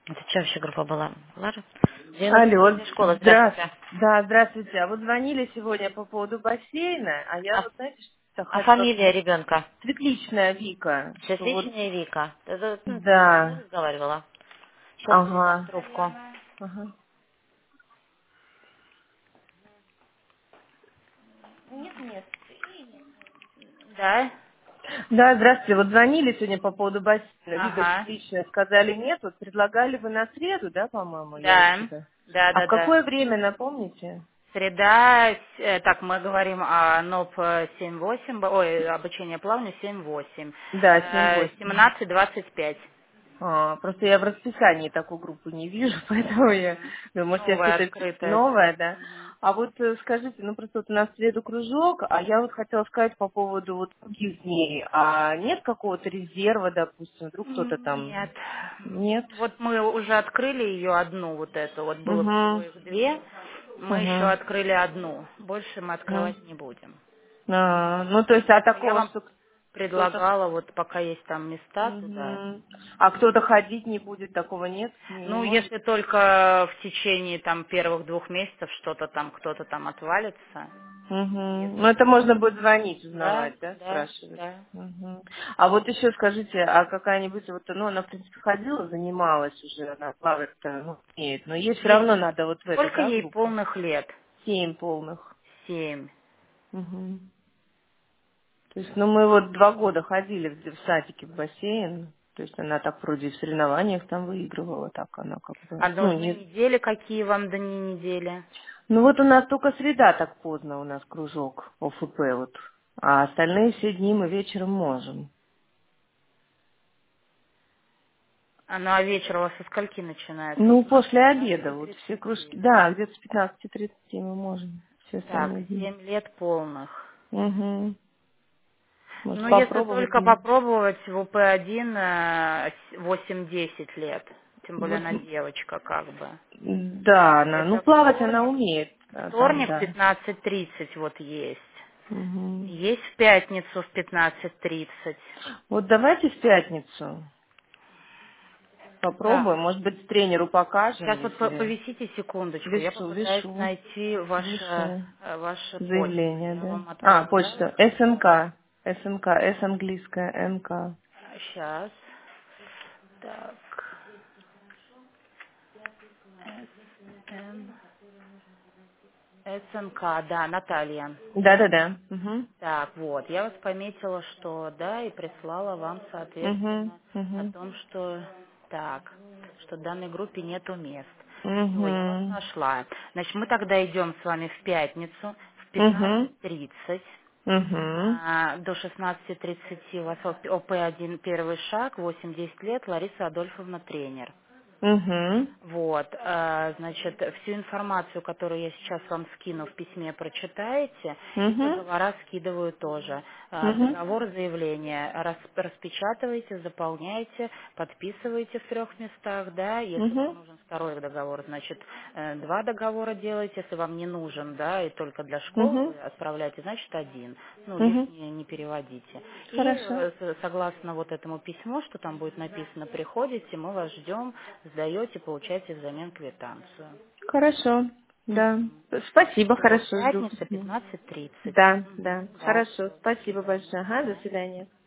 Это что вообще группа была? Лара? Алло, 94 школа, здравствуйте. Да, здравствуйте. А вот звонили сегодня по поводу бассейна, а я А, вот, знаете, что а хотела... фамилия ребенка? Светличная Вика, что вот... Светличная Вика. Это, ты со мной Да, разговаривала? Сейчас передам ага, трубку. ага. Да? Да, здравствуйте. Вот звонили сегодня по поводу бассейна. Вика Ага. Светличная, сказали нет. Вот предлагали вы на среду, да, по-моему? Я вот Да. что-то... Да, А в да, да. какое время, напомните? Среда, так, мы говорим о НОП 7-8, ой, обучение плаванию 7-8. Да, 7-8. 17-25. Просто я в расписании такую группу не вижу, поэтому я Мгм. думаю, может, я Новая что-то открытая новое, сейчас. да. Мгм. А вот скажите, ну просто вот у нас в среду кружок, а я вот хотела сказать по поводу вот других дней. А нет какого-то резерва, допустим, вдруг кто-то там... Нет. Нет? Вот мы уже открыли ее одну, вот эту, вот было всего Угу. их две, мы еще Угу. открыли одну, больше мы Угу. открывать не будем. Ну, то есть, а Поэтому я такого, вам что кто-то... предлагала, вот пока есть там места туда. Мгм. А кто-то ходить не будет, такого нет? Не Ну, может? если только в течение там первых 2 месяцев что-то там, кто-то там отвалится, Мгм. Ну, если это нет. можно будет звонить, Да, узнавать, да, да, спрашивать. да. Мгм. А вот еще скажите, а какая-нибудь, вот, ну, она, в принципе, ходила, занималась уже, она плавать-то, ну, умеет, но ей все равно надо вот в эту, Сколько да, ей группу? полных лет? 7 полных. 7. Мгм. То есть, ну, мы вот 2 года ходили в садике в бассейн, то есть она так вроде в соревнованиях там выигрывала, так она как бы, А ну, нужны не... недели, какие вам дни недели? Ну, вот у нас только среда так поздно, у нас кружок ОФП вот, а остальные все дни мы вечером можем. Ну а вечер у вас со скольки начинается? Ну, Около после обеда, вот все 15:30. кружки. Да, где-то с 15:30 мы можем все Так, остальные дни. 7 лет полных. Угу. Может, Ну, если попробовать только мне? попробовать в УП-1 8-10 лет. Тем более Вот, она девочка как бы. да, она, ну, Это плавать она умеет, там, вторник в да. 15:30 вот есть. Мгм. Есть в пятницу в 15:30. Вот давайте в пятницу Так. попробуем, может быть, тренеру покажем, Сейчас вот если... повисите секундочку. Я Вешу, попытаюсь вешу, найти вешу. вашу почту. Заявление, Я да? вам А, отправляла. почта. СНК. СНК, С английская, НК. Сейчас. Так. СН. СНК, да, Наталья. Да-да-да. Угу. Так, вот, я вас пометила, что да, и прислала вам, Угу. соответственно, о Угу. том, что так, что в данной группе нету мест. Все, я вас Угу. нашла. Значит, мы тогда идем с вами в пятницу в Угу. 15:30 Угу. до 16:30 у вас ОП-1 первый шаг, 8-10 лет, Лариса Адольфовна тренер. Угу. Вот, значит, всю информацию, которую я сейчас вам скину в письме, прочитаете, и Угу. договора скидываю тоже. Угу. Договор заявления распечатываете, заполняете, подписываете в 3 местах, да, если вам Угу. нужен второй договор, значит, 2 договора делаете, если вам не нужен, да, и только для школы Угу. вы отправляете, значит, один, ну, Угу. лишнее не переводите. И Хорошо. согласно вот этому письму, что там будет написано, приходите, мы вас ждем, сдаете, получаете взамен квитанцию. Хорошо. Да. Мгм. Спасибо, Все, хорошо, жду пятница, письма. 15:30. Да, Мгм. да. Да, Хорошо. все, до Спасибо свидания. большое. До Ага, до свидания. свидания.